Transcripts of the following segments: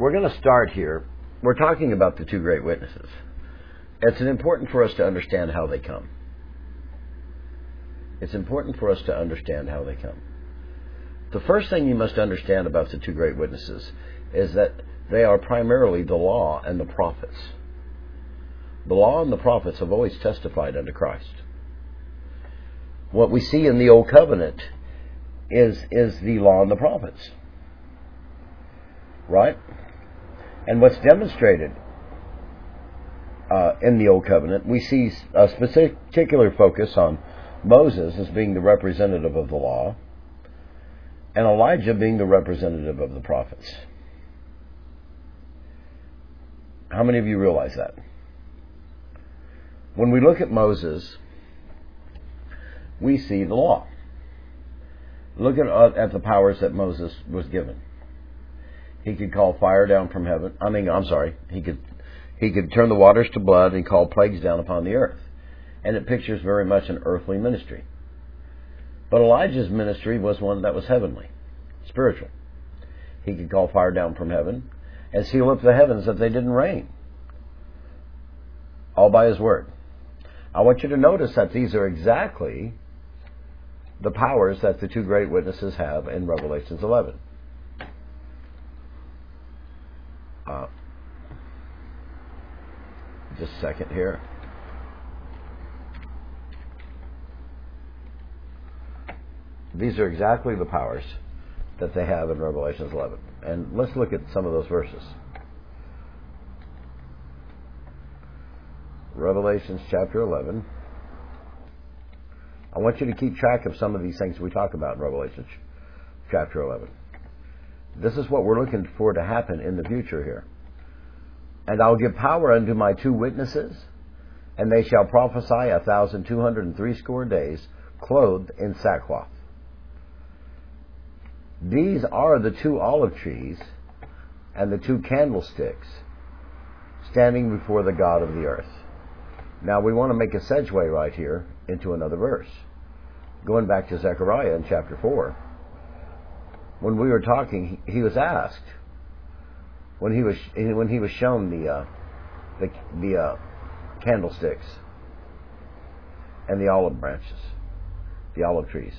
We're going to start here. We're talking about the two great witnesses. It's important for us to understand how they come. It's important for us to understand how they come. The first thing you must understand about the two great witnesses is that they are primarily the law and the prophets. The law and the prophets have always testified unto Christ. What we see in the Old Covenant is the law and the prophets. Right? And what's demonstrated in the Old Covenant, we see a particular focus on Moses as being the representative of the law, and Elijah being the representative of the prophets. How many of you realize that? When we look at Moses, we see the law. Look at the powers that Moses was given. He could call fire down from heaven. He could turn the waters to blood and call plagues down upon the earth. And it pictures very much an earthly ministry. But Elijah's ministry was one that was heavenly, spiritual. He could call fire down from heaven and seal up the heavens that they didn't rain. All by his word. I want you to notice that these are exactly the powers that the two great witnesses have in Revelation 11. Just a second here. These are exactly the powers that they have in Revelation 11. And let's look at some of those verses. Revelation chapter 11. I want you to keep track of some of these things we talk about in Revelation chapter 11. This is what we're looking for to happen in the future here. And I'll give power unto my two witnesses, and they shall prophesy 1,260 days, clothed in sackcloth. These are the two olive trees and the two candlesticks standing before the God of the earth. Now we want to make a segue right here into another verse. Going back to Zechariah in chapter 4. When we were talking, he was asked, when he was shown the candlesticks and the olive branches, the olive trees.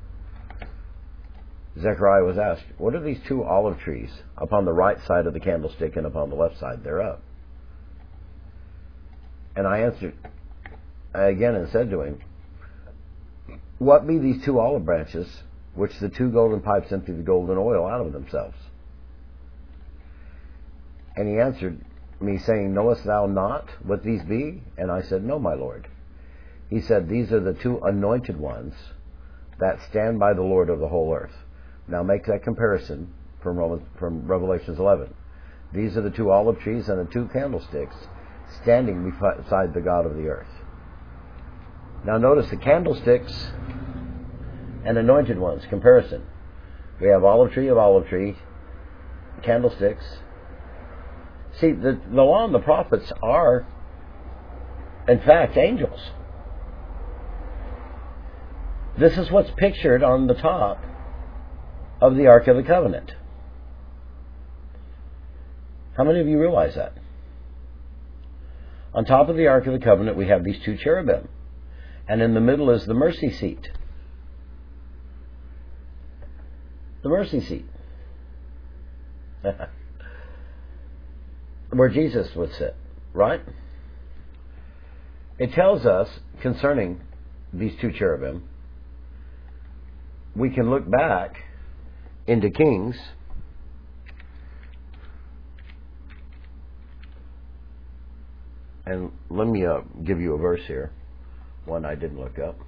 Zechariah was asked, what are these two olive trees upon the right side of the candlestick and upon the left side thereof? And I answered again and said to him, what be these two olive branches which the two golden pipes empty the golden oil out of themselves? And he answered me, saying, knowest thou not what these be? And I said, no, my Lord. He said, these are the two anointed ones that stand by the Lord of the whole earth. Now make that comparison from Revelation 11. These are the two olive trees and the two candlesticks standing beside the God of the earth. Now notice the candlesticks and anointed ones, comparison. We have olive tree, candlesticks. See, the law and the prophets are, in fact, angels. This is what's pictured on the top of the Ark of the Covenant. How many of you realize that? On top of the Ark of the Covenant, we have these two cherubim. And in the middle is the mercy seat. The mercy seat. Where Jesus would sit, right? It tells us concerning these two cherubim, we can look back into Kings and let me give you a verse here, one I didn't look up,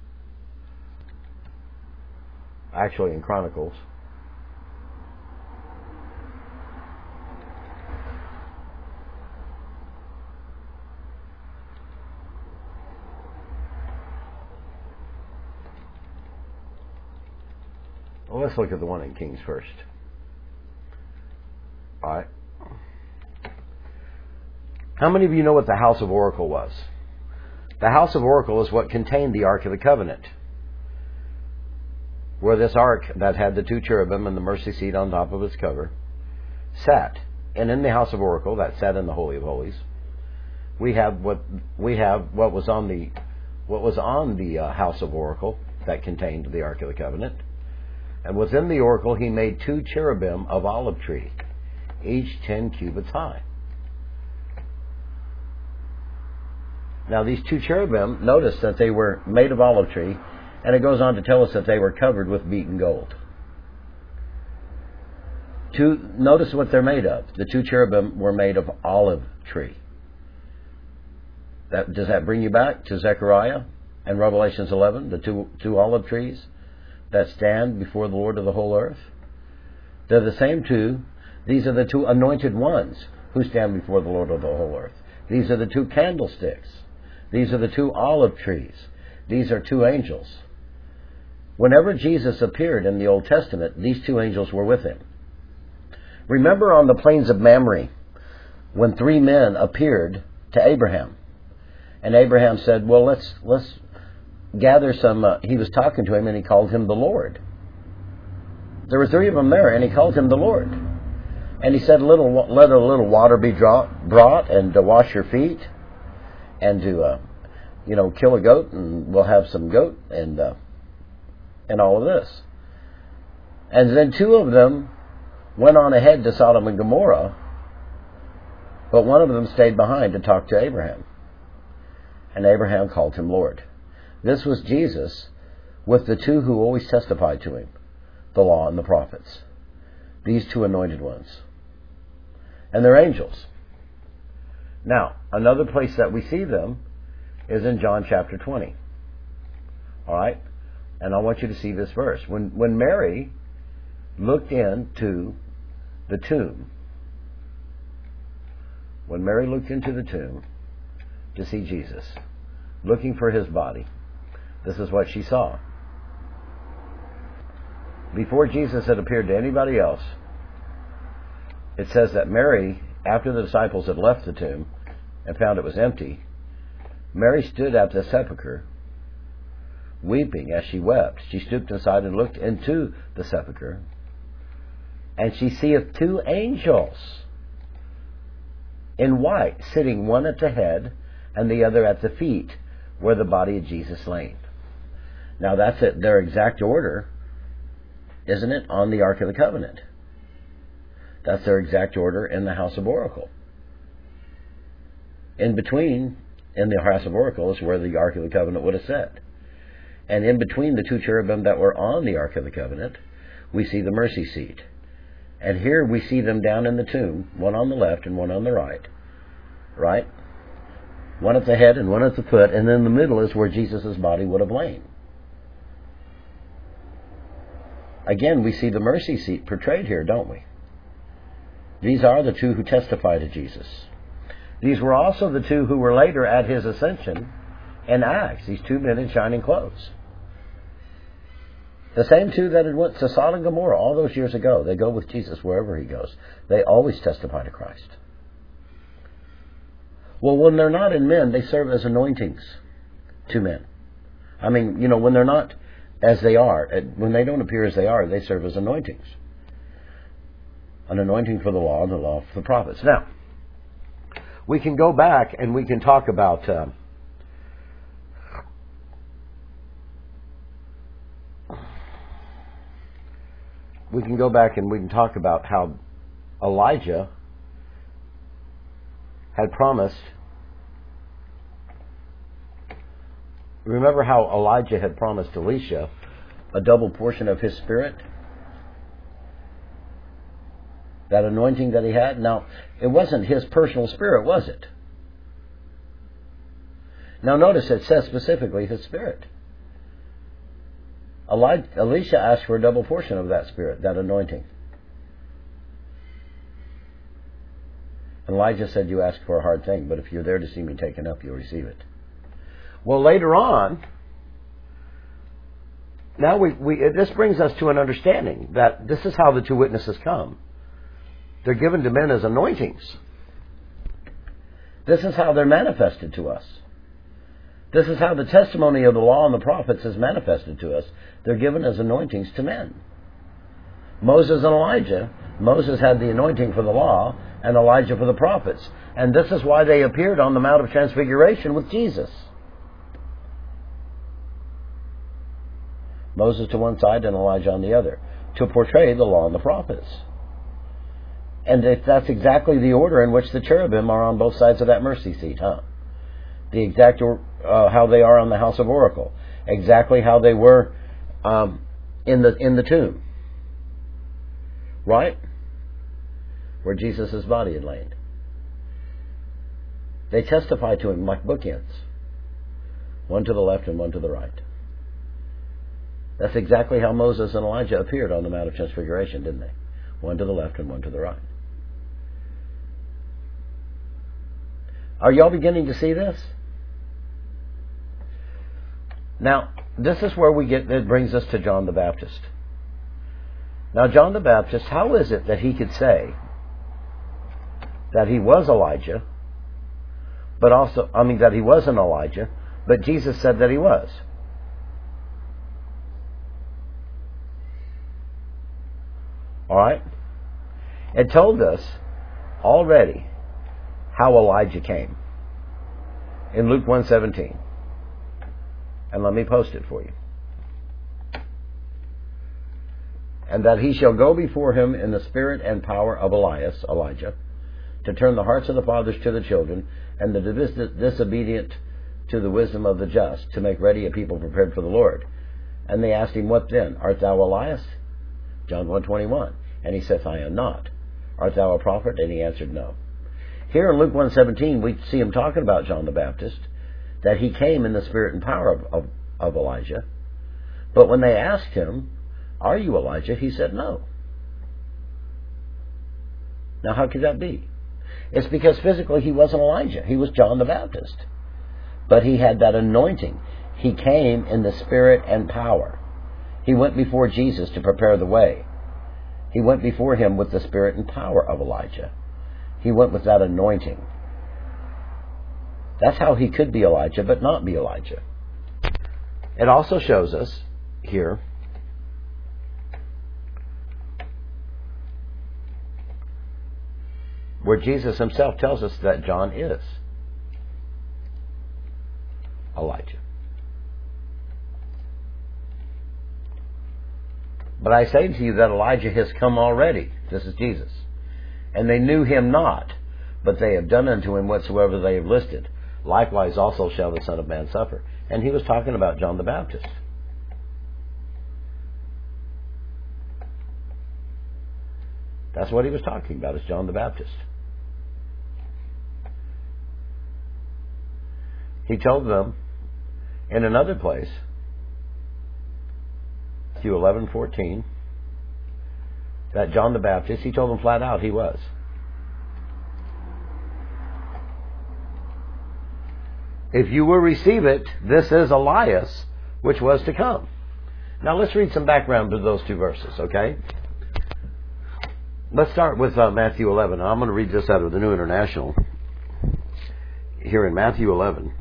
actually in Chronicles. Well, let's look at the one in Kings first. All right. How many of you know what the House of Oracle was? The House of Oracle is what contained the Ark of the Covenant, where this ark that had the two cherubim and the mercy seat on top of its cover sat. And in the house of oracle that sat in the Holy of Holies, we have what was on the house of oracle that contained the Ark of the Covenant. And within the oracle he made 2 cherubim of olive tree, each 10 cubits high. Now these 2 cherubim, notice that they were made of olive tree, and it goes on to tell us that they were covered with beaten gold. Notice what they're made of. The 2 cherubim were made of olive tree. Does that bring you back to Zechariah and Revelations 11, the two olive trees that stand before the Lord of the whole earth? They're the same 2. These are the 2 anointed ones who stand before the Lord of the whole earth. These are the 2 candlesticks. These are the 2 olive trees. These are 2 angels. Whenever Jesus appeared in the Old Testament, these 2 angels were with him. Remember on the plains of Mamre, when 3 men appeared to Abraham, and Abraham said, well, let's gather some, he was talking to him and he called him the Lord. There were 3 of them there and he called him the Lord. And he said, let a little water be brought and to wash your feet and to, kill a goat, and we'll have some goat and all of this. And then 2 of them went on ahead to Sodom and Gomorrah, but one of them stayed behind to talk to Abraham. And Abraham called him Lord. This was Jesus with the 2 who always testified to him, the law and the prophets. These 2 anointed ones. And they're angels. Now, another place that we see them is in John chapter 20. All right? And I want you to see this verse. When Mary looked into the tomb, to see Jesus, looking for his body, this is what she saw. Before Jesus had appeared to anybody else, it says that Mary, after the disciples had left the tomb and found it was empty, Mary stood at the sepulchre, weeping. As she wept, she stooped aside and looked into the sepulchre, and she seeth 2 angels in white, sitting one at the head and the other at the feet, where the body of Jesus laid. Now that's it, their exact order, isn't it, on the Ark of the Covenant? That's their exact order in the House of Oracle. In between, in the House of Oracle, is where the Ark of the Covenant would have sat. And in between the 2 cherubim that were on the Ark of the Covenant, we see the mercy seat. And here we see them down in the tomb, one on the left and one on the right. Right? One at the head and one at the foot, and in the middle is where Jesus' body would have lain. Again, we see the mercy seat portrayed here, don't we? These are the 2 who testify to Jesus. These were also the 2 who were later at his ascension in Acts, these 2 men in shining clothes. The same 2 that had went to Sodom and Gomorrah all those years ago. They go with Jesus wherever he goes. They always testify to Christ. Well, when they're not in men, they serve as anointings to men. I mean, when they're not as they are, when they don't appear as they are, they serve as anointings. An anointing for the law and the law for the prophets. Now, we can go back and we can talk about how Elijah had promised. Remember how Elijah had promised Elisha a double portion of his spirit? That anointing that he had? Now, it wasn't his personal spirit, was it? Now notice it says specifically his spirit. Elisha asked for a double portion of that spirit, that anointing. And Elijah said, you ask for a hard thing, but if you're there to see me taken up, you'll receive it. Well, later on, now this brings us to an understanding that this is how the 2 witnesses come. They're given to men as anointings. This is how they're manifested to us. This is how the testimony of the law and the prophets is manifested to us. They're given as anointings to men. Moses and Elijah. Moses had the anointing for the law, and Elijah for the prophets. And this is why they appeared on the Mount of Transfiguration with Jesus. Moses to one side and Elijah on the other, to portray the law and the prophets. And that's exactly the order in which the cherubim are on both sides of that mercy seat, huh? The exact how they are on the house of oracle, exactly how they were in the tomb, right, where Jesus' body had lain. They testify to him like bookends, one to the left and one to the right. That's exactly how Moses and Elijah appeared on the Mount of Transfiguration, didn't they? One to the left and one to the right. Are y'all beginning to see this? Now, this is where it brings us to John the Baptist. Now, John the Baptist, how is it that he could say that he was Elijah, that he wasn't Elijah, but Jesus said that he was? All right? It told us already how Elijah came in Luke 1:17. And let me post it for you. And that he shall go before him in the spirit and power of Elijah, to turn the hearts of the fathers to the children, and the disobedient to the wisdom of the just, to make ready a people prepared for the Lord. And they asked him, what then? Art thou Elias? John 1:21. And he saith, I am not. Art thou a prophet? And he answered, no. Here in Luke 1:17, we see him talking about John the Baptist, that he came in the spirit and power of Elijah. But when they asked him, are you Elijah? He said, no. Now, how could that be? It's because physically he wasn't Elijah. He was John the Baptist. But he had that anointing. He came in the spirit and power. He went before Jesus to prepare the way. He went before him with the spirit and power of Elijah. He went with that anointing. That's how he could be Elijah, but not be Elijah. It also shows us here where Jesus himself tells us that John is Elijah. But I say to you that Elijah has come already. This is Jesus. And they knew him not, but they have done unto him whatsoever they have listed. Likewise also shall the Son of Man suffer. And he was talking about John the Baptist. That's what he was talking about, is John the Baptist. He told them in another place, Matthew 11:14, that John the Baptist, he told them flat out he was. If you will receive it, this is Elias, which was to come. Now let's read some background to those two verses, okay? Let's start with Matthew 11. I'm going to read this out of the New International. Here in Matthew 11.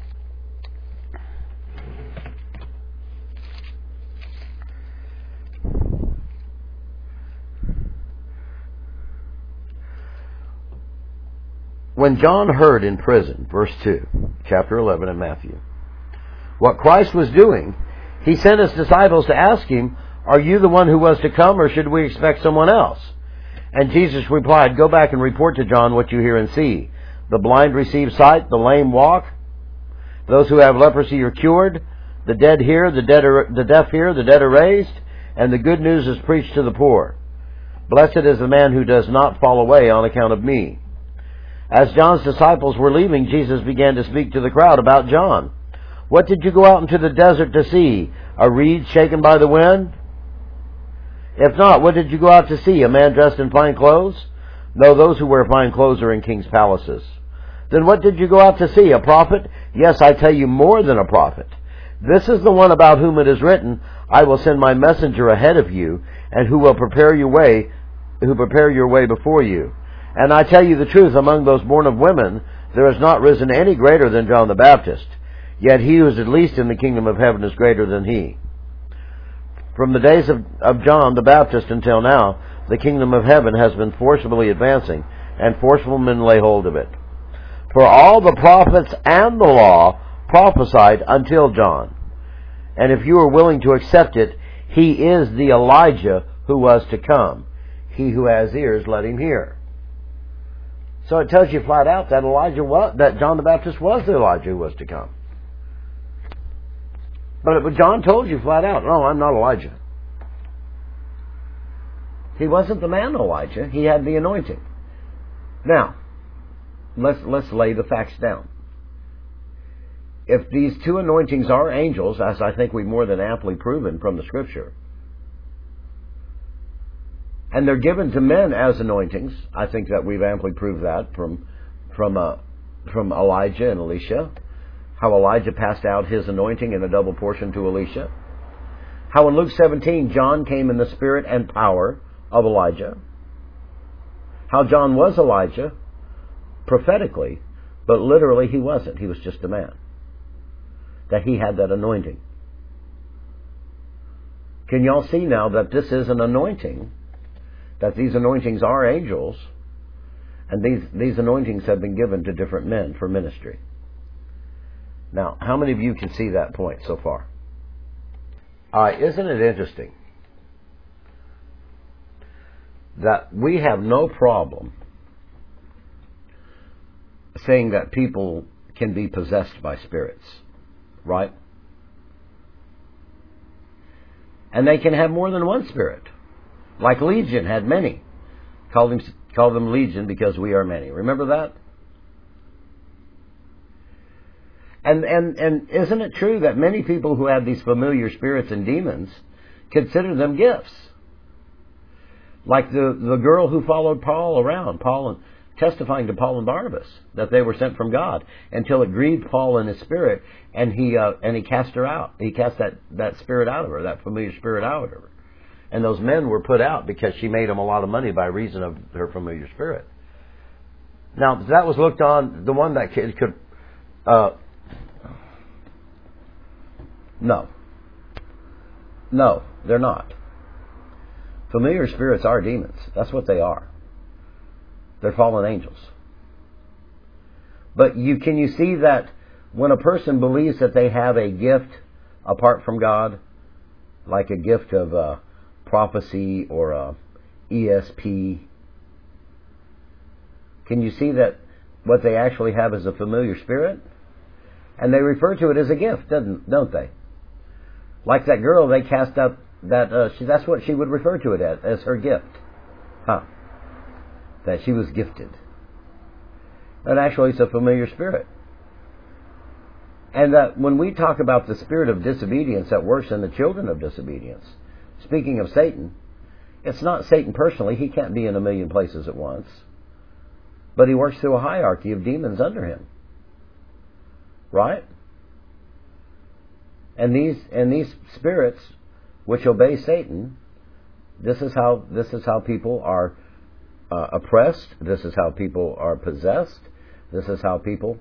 When John heard in prison, verse 2, chapter 11 in Matthew, what Christ was doing, he sent his disciples to ask him, are you the one who was to come, or should we expect someone else? And Jesus replied, go back and report to John what you hear and see. The blind receive sight, the lame walk, those who have leprosy are cured, the dead hear, the deaf hear, the dead are raised, and the good news is preached to the poor. Blessed is the man who does not fall away on account of me. As John's disciples were leaving, Jesus began to speak to the crowd about John. What did you go out into the desert to see? A reed shaken by the wind? If not, what did you go out to see? A man dressed in fine clothes? No, those who wear fine clothes are in king's palaces. Then what did you go out to see? A prophet? Yes, I tell you, more than a prophet. This is the one about whom it is written, I will send my messenger ahead of you, and who prepare your way before you. And I tell you the truth, among those born of women, there has not risen any greater than John the Baptist. Yet he who is at least in the kingdom of heaven is greater than he. From the days of John the Baptist until now, the kingdom of heaven has been forcibly advancing, and forceful men lay hold of it. For all the prophets and the law prophesied until John. And if you are willing to accept it, he is the Elijah who was to come. He who has ears, let him hear. So it tells you flat out that that John the Baptist was the Elijah who was to come. But John told you flat out, no, I'm not Elijah. He wasn't the man Elijah. He had the anointing. Now, let's lay the facts down. If these two anointings are angels, as I think we've more than amply proven from the Scripture, and they're given to men as anointings, I think that we've amply proved that from Elijah and Elisha, how Elijah passed out his anointing in a double portion to Elisha, how in Luke 17 John came in the spirit and power of Elijah, how John was Elijah prophetically, but literally he wasn't. He was just a man. That he had that anointing. Can y'all see now that this is an anointing? That these anointings are angels, and these anointings have been given to different men for ministry. Now, how many of you can see that point so far? Isn't it interesting that we have no problem saying that people can be possessed by spirits, right? And they can have more than one spirit. Like Legion had many. Called them Legion because we are many. Remember that? And isn't it true that many people who have these familiar spirits and demons consider them gifts? Like the girl who followed Paul around, testifying to Paul and Barnabas that they were sent from God, until it grieved Paul in his spirit, and he cast her out. He cast that spirit out of her, that familiar spirit out of her. And those men were put out because she made them a lot of money by reason of her familiar spirit. Now, that was looked on, the one that could no, they're not. Familiar spirits are demons. That's what they are. They're fallen angels. But can you see that when a person believes that they have a gift apart from God, like a gift of prophecy or ESP, can you see that what they actually have is a familiar spirit? And they refer to it as a gift, don't they? Like that girl, they cast up that's what she would refer to it as her gift. That she was gifted. And actually it's a familiar spirit. And that when we talk about the spirit of disobedience that works in the children of disobedience, speaking of Satan, it's not Satan personally. He can't be in a million places at once. But he works through a hierarchy of demons under him. Right? And these spirits which obey Satan, this is how people are oppressed. This is how people are possessed. This is how people.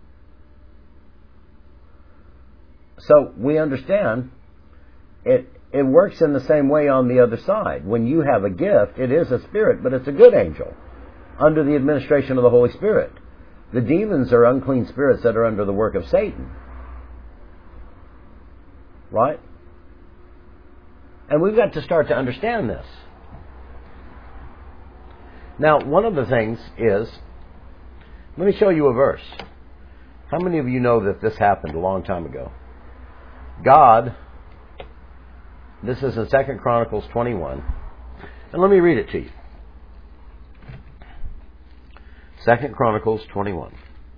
So we understand it works in the same way on the other side. When you have a gift, it is a spirit, but it's a good angel under the administration of the Holy Spirit. The demons are unclean spirits that are under the work of Satan. Right? And we've got to start to understand this. Now, one of the things is, let me show you a verse. How many of you know that this happened a long time ago? God, this is in 2 Chronicles 21, and let me read it to you. 2 Chronicles 21.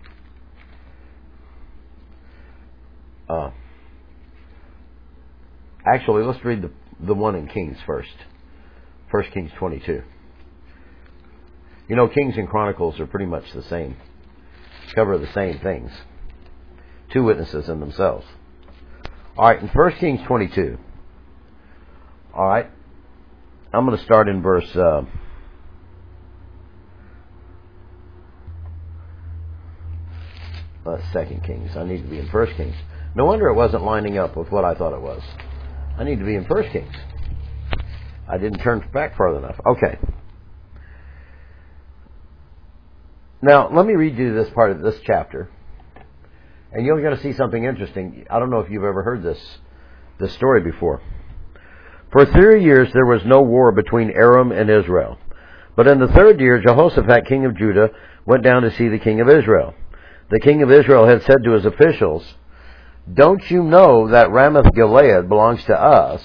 Actually, let's read the one in Kings first. 1 Kings 22. You know, Kings and Chronicles are pretty much the same. Cover the same things. Two witnesses in themselves. Alright, in 1 Kings 22. Alright. I'm going to start in verse... 2 Kings. I need to be in 1 Kings. No wonder it wasn't lining up with what I thought it was. I need to be in 1 Kings. I didn't turn back far enough. Okay. Now, let me read you this part of this chapter. And you're going to see something interesting. I don't know if you've ever heard this story before. For 3 years there was no war between Aram and Israel. But in the 3rd year, Jehoshaphat, king of Judah, went down to see the king of Israel. The king of Israel had said to his officials, "Don't you know that Ramoth Gilead belongs to us,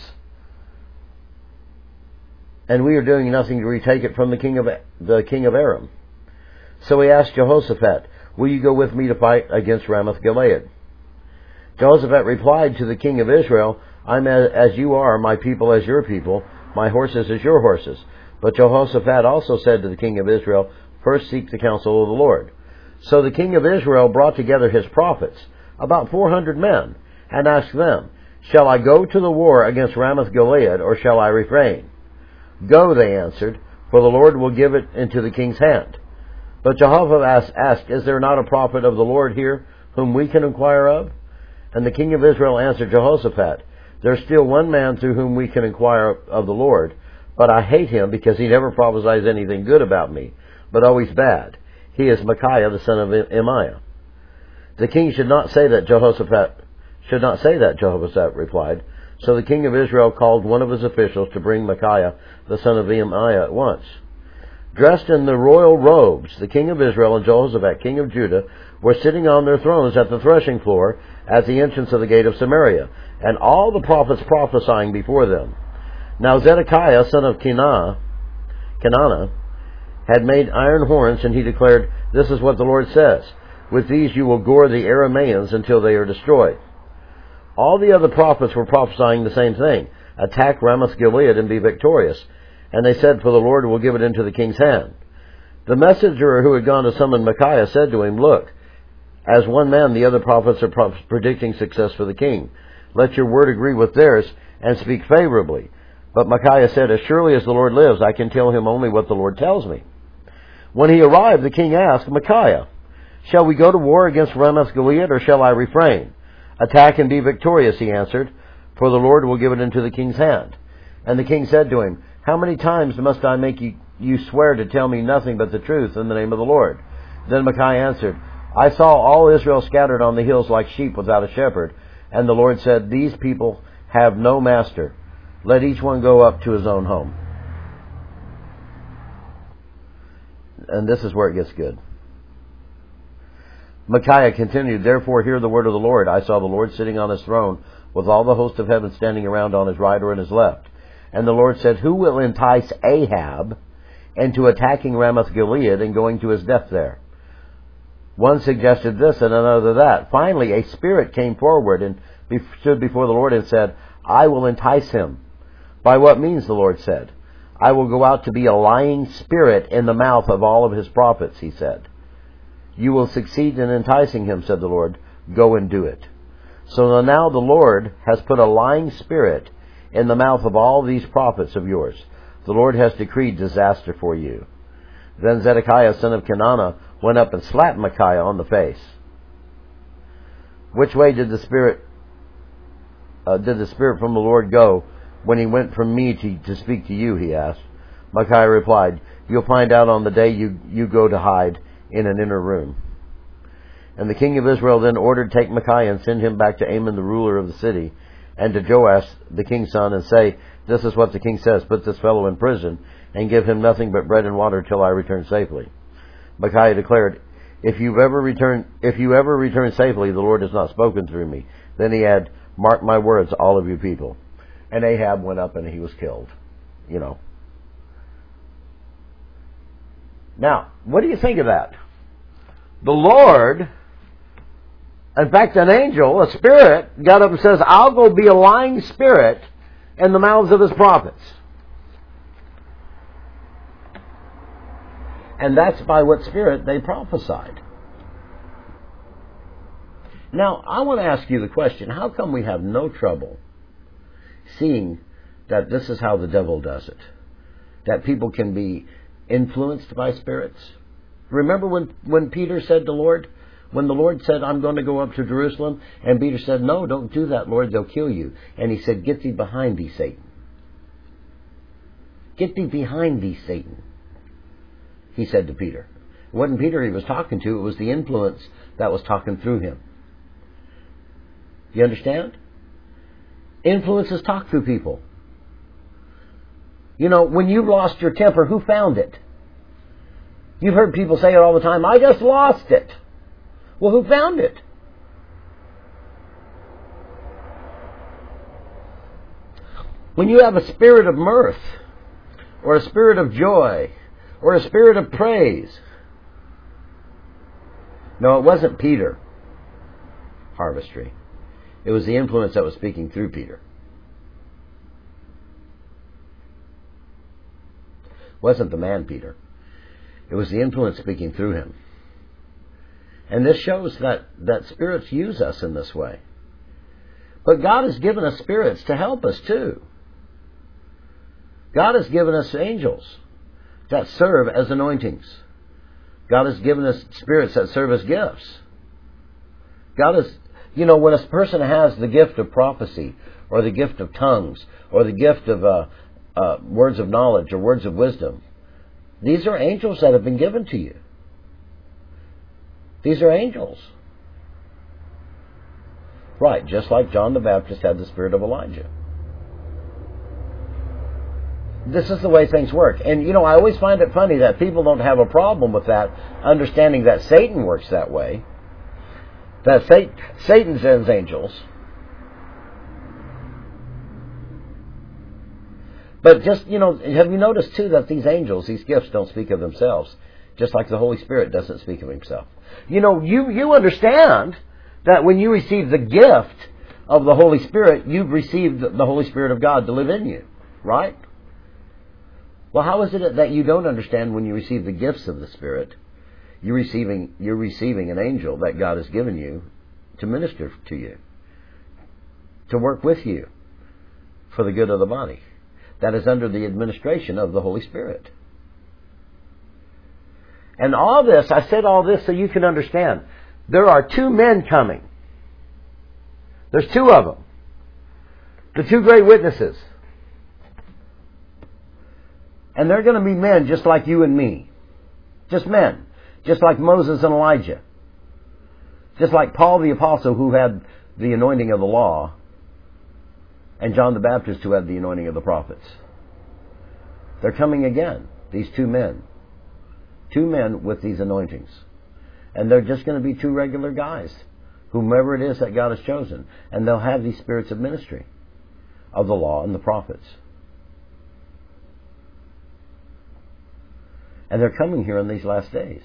and we are doing nothing to retake it from the king of Aram?" So he asked Jehoshaphat, "Will you go with me to fight against Ramoth Gilead?" Jehoshaphat replied to the king of Israel, "I'm as you are, my people as your people, my horses as your horses." But Jehoshaphat also said to the king of Israel, "First seek the counsel of the Lord." So the king of Israel brought together his prophets, about 400 men, and asked them, "Shall I go to the war against Ramoth Gilead, or shall I refrain?" "Go," they answered, "for the Lord will give it into the king's hand." But Jehoshaphat asked, "Is there not a prophet of the Lord here whom we can inquire of?" And the king of Israel answered Jehoshaphat, "There's still one man through whom we can inquire of the Lord, but I hate him because he never prophesies anything good about me, but always bad. He is Micaiah, the son of Imaiah." The king should not say that, Jehoshaphat replied. So the king of Israel called one of his officials to bring Micaiah, the son of Imaiah, at once. Dressed in the royal robes, the king of Israel and Jehoshaphat, king of Judah, were sitting on their thrones at the threshing floor at the entrance of the gate of Samaria, and all the prophets prophesying before them. Now Zedekiah, son of Kenana, had made iron horns, and he declared, "This is what the Lord says. With these you will gore the Arameans until they are destroyed." All the other prophets were prophesying the same thing. "Attack Ramoth Gilead and be victorious." And they said, "For the Lord will give it into the king's hand." The messenger who had gone to summon Micaiah said to him, "Look, as one man the other prophets are predicting success for the king. Let your word agree with theirs and speak favorably." But Micaiah said, "As surely as the Lord lives, I can tell him only what the Lord tells me." When he arrived, the king asked Micaiah, "Shall we go to war against Ramoth Gilead, or shall I refrain?" "Attack and be victorious," he answered, "for the Lord will give it into the king's hand." And the king said to him, "How many times must I make you swear to tell me nothing but the truth in the name of the Lord?" Then Micaiah answered, "I saw all Israel scattered on the hills like sheep without a shepherd, and the Lord said, 'These people have no master. Let each one go up to his own home.'" And this is where it gets good. Micaiah continued, "Therefore hear the word of the Lord. I saw the Lord sitting on his throne, with all the host of heaven standing around on his right or on his left. And the Lord said, 'Who will entice Ahab into attacking Ramoth Gilead and going to his death there?' One suggested this and another that. Finally, a spirit came forward and stood before the Lord and said, 'I will entice him.' 'By what means?' the Lord said. 'I will go out to be a lying spirit in the mouth of all of his prophets,' he said. 'You will succeed in enticing him,' said the Lord. 'Go and do it.' So now the Lord has put a lying spirit in the mouth of all these prophets of yours. The Lord has decreed disaster for you." Then Zedekiah, son of Kenana, went up and slapped Micaiah on the face. "Which way did the spirit from the Lord go when he went from me to speak to you?" he asked. Micaiah replied, "You'll find out on the day you go to hide in an inner room." And the king of Israel then ordered, "Take Micaiah and send him back to Amon, the ruler of the city, and to Joash, the king's son, and say, 'This is what the king says, put this fellow in prison, and give him nothing but bread and water till I return safely.'" Micaiah declared, If you ever return safely, the Lord has not spoken through me." Then he had, "Mark my words, all of you people." And Ahab went up and he was killed. Now, what do you think of that? The Lord, in fact, an angel, a spirit, got up and says, "I'll go be a lying spirit in the mouths of his prophets." And that's by what spirit they prophesied. Now, I want to ask you the question, how come we have no trouble seeing that this is how the devil does it? That people can be influenced by spirits? Remember when Peter said to the Lord, When the Lord said, I'm going to go up to Jerusalem, and Peter said, no, don't do that, Lord, they'll kill you. And he said, get thee behind thee, Satan. Get thee behind thee, Satan, he said to Peter. It wasn't Peter he was talking to, it was the influence that was talking through him. You understand? Influences talk through people. You know, when you lost your temper, who found it? You've heard people say it all the time, I just lost it. Well, who found it? When you have a spirit of mirth, or a spirit of joy, or a spirit of praise. No, it wasn't Peter, Harvestry. It was the influence that was speaking through Peter. It wasn't the man Peter. It was the influence speaking through him. And this shows that spirits use us in this way. But God has given us spirits to help us too. God has given us angels that serve as anointings. God has given us spirits that serve as gifts. God has, you know, when a person has the gift of prophecy, or the gift of tongues, or the gift of words of knowledge, or words of wisdom, these are angels that have been given to you. These are angels. Right, just like John the Baptist had the spirit of Elijah. This is the way things work. And, you know, I always find it funny that people don't have a problem with that, understanding that Satan works that way. That Satan sends angels. But just, you know, have you noticed too that these angels, these gifts, don't speak of themselves, just like the Holy Spirit doesn't speak of himself. You know, you understand that when you receive the gift of the Holy Spirit, you've received the Holy Spirit of God to live in you, right? Well, how is it that you don't understand when you receive the gifts of the Spirit? You're receiving an angel that God has given you to minister to you, to work with you for the good of the body. That is under the administration of the Holy Spirit. And all this, I said all this so you can understand. There are two men coming. There's two of them. The two great witnesses. And they're going to be men just like you and me. Just men. Just like Moses and Elijah. Just like Paul the Apostle, who had the anointing of the law, and John the Baptist, who had the anointing of the prophets. They're coming again, these two men. Two men with these anointings. And they're just going to be two regular guys, whomever it is that God has chosen. And they'll have these spirits of ministry, of the law and the prophets. And they're coming here in these last days.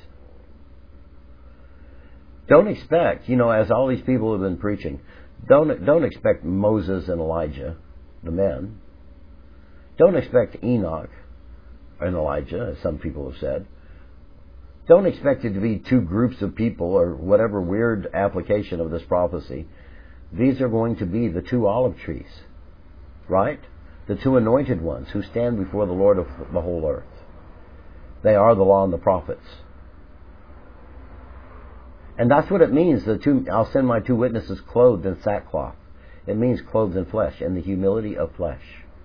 Don't expect, you know, as all these people have been preaching, don't expect Moses and Elijah, the men. Don't expect Enoch and Elijah, as some people have said. Don't expect it to be two groups of people or whatever weird application of this prophecy. These are going to be the two olive trees, right? The two anointed ones who stand before the Lord of the whole earth. They are the law and the prophets. And that's what it means. I'll send my two witnesses clothed in sackcloth. It means clothed in flesh, in the humility of flesh.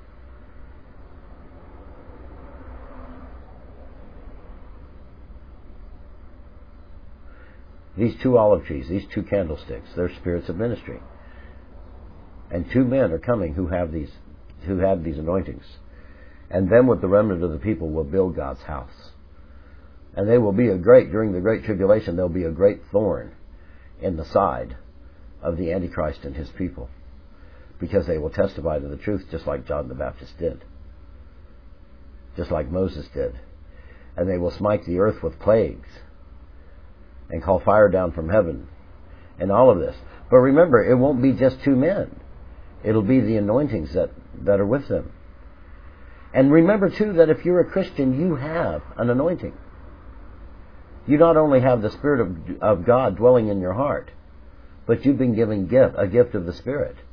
These two olive trees, these two candlesticks, they're spirits of ministry. And two men are coming who have these anointings. And them with the remnant of the people will build God's house. And they will be during the Great Tribulation, there'll be a great thorn in the side of the Antichrist and his people. Because they will testify to the truth just like John the Baptist did. Just like Moses did. And they will smite the earth with plagues. And call fire down from heaven. And all of this. But remember, it won't be just two men. It'll be the anointings that are with them. And remember too that if you're a Christian, you have an anointing. You not only have the Spirit of God dwelling in your heart, but you've been given a gift of the Spirit.